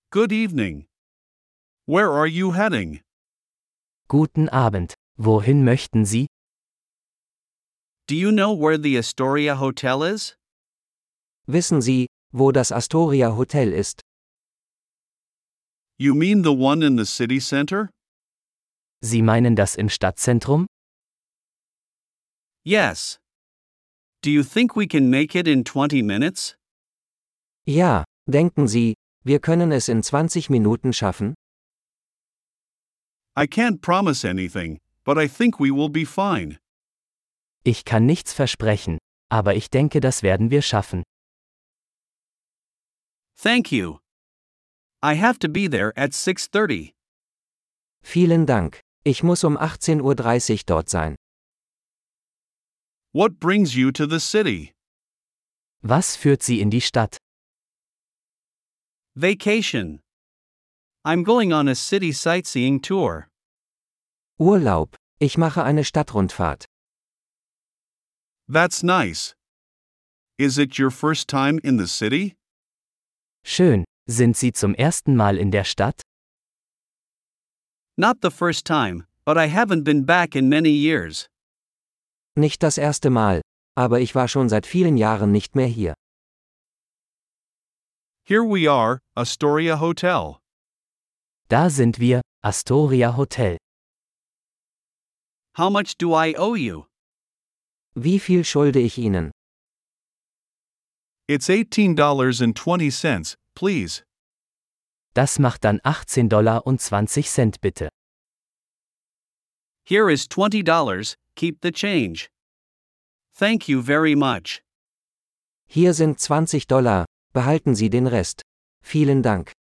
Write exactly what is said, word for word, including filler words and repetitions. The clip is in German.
Good evening. Where are you heading? Guten Abend. Wohin möchten Sie? Do you know where the Astoria Hotel is? Wissen Sie, wo das Astoria Hotel ist? You mean the one in the city center? Sie meinen das im Stadtzentrum? Yes. Do you think we can make it in twenty minutes? Ja, denken Sie, wir können es in zwanzig Minuten schaffen? I can't promise anything, but I think we will be fine. Ich kann nichts versprechen, aber ich denke, das werden wir schaffen. Thank you. I have to be there at six thirty. Vielen Dank. Ich muss um achtzehn Uhr dreißig dort sein. What brings you to the city? Was führt Sie in die Stadt? Vacation. I'm going on a city sightseeing tour. Urlaub. Ich mache eine Stadtrundfahrt. That's nice. Is it your first time in the city? Schön. Sind Sie zum ersten Mal in der Stadt? Not the first time, but I haven't been back in many years. Nicht das erste Mal, aber ich war schon seit vielen Jahren nicht mehr hier. Here we are, Astoria Hotel. Da sind wir, Astoria Hotel. How much do I owe you? Wie viel schulde ich Ihnen? It's eighteen dollars and twenty cents, please. Das macht dann achtzehn Dollar und zwanzig Cent bitte. Here is twenty dollars, keep the change. Thank you very much. Hier sind zwanzig Dollar, behalten Sie den Rest. Vielen Dank.